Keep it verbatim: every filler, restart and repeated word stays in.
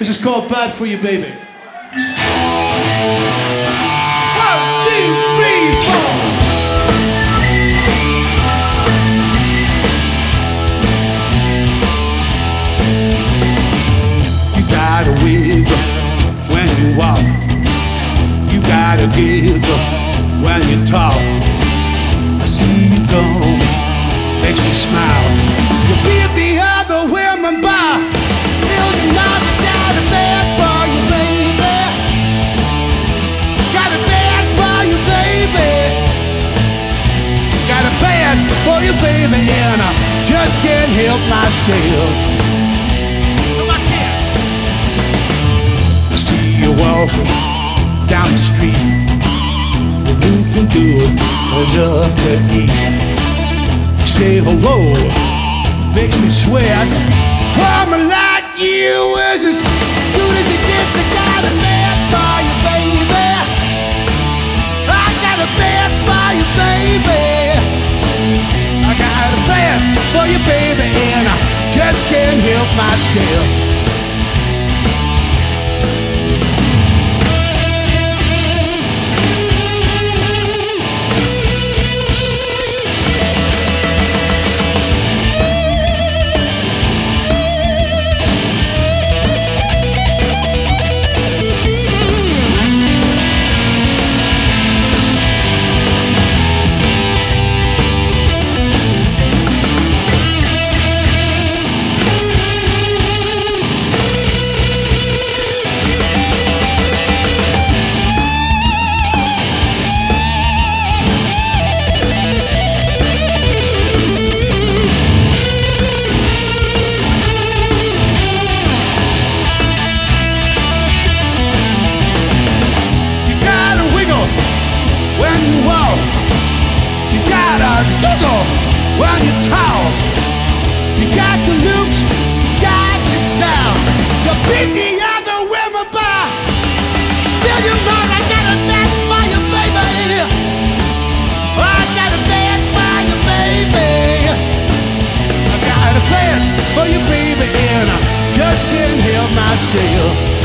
is called Bad For You, Baby. One, two, three, four. You gotta wiggle when you walk. You gotta giggle when you talk. I see you go, makes me smile. You beat the other women by million miles. I got a bad for you, baby. Got a bad for you, baby. Got a bad for you, baby, and I just can't help myself. No, I can't. I see you walking down the street. You can do enough to eat. You say hello, makes me sweat. Woman like you is as good as it gets. I got a man for you, baby. I got a man for you, baby. I got a man for you, baby, and I just can't help myself. When you talk, you got your looks, you got your style. You beat the other women by million miles. I got a bad for you, baby. I got a bad for you, baby. I got a bad for you, baby, and I just can't help myself.